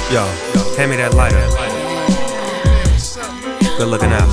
Yo, hand me that lighter. Good looking out.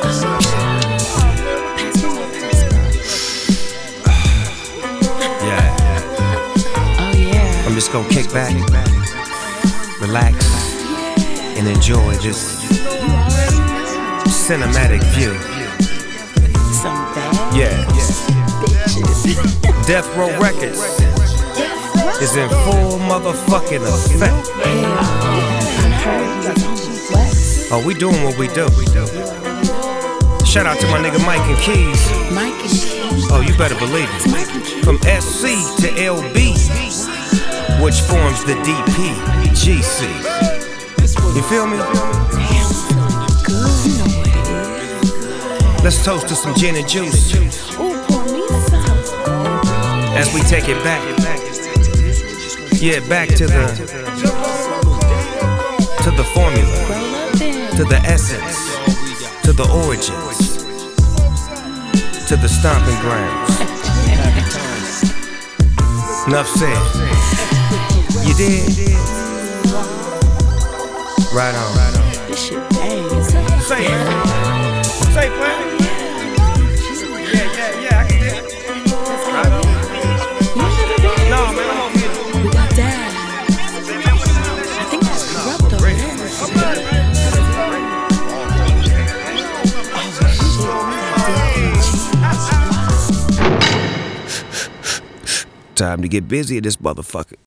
Yeah. Oh yeah. I'm just gonna kick back, relax, and enjoy this cinematic view. Some bad Yeah. bitches. Death Row Records is in full motherfucking effect. I heard you was on West. Oh, we doing what we do. Shout out to my nigga Mike and Keys. Mike and Keys. Oh, you better believe It's it. Mike and Keys. From SC to LB, which forms the DPGC. You feel me? Damn, good. You know what it is. Let's toast to some gin and juice Ooh, pour me some. as we take it back. Yeah, back to the formula, Roll up in. to the essence, to the origins, to the stomping grounds. Enough said. You did? Right on. This shit bang. Say it. Say it, man. Yeah, I can do it. Right on. You never been? No, man, I'm over here. We got that. I think that's corrupt over there. Time to get busy at this motherfucker.